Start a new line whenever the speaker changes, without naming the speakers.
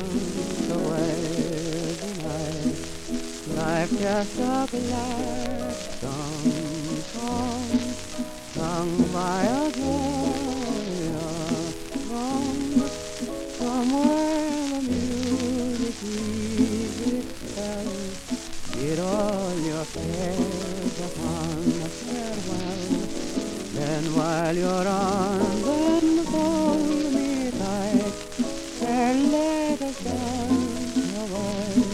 dance away the night. Life just a glad song sung by a joyous throng. Somewhere the music leaves itself. Get all your cares upon a farewell. Then while you're on, then hold me tight and let us dance away.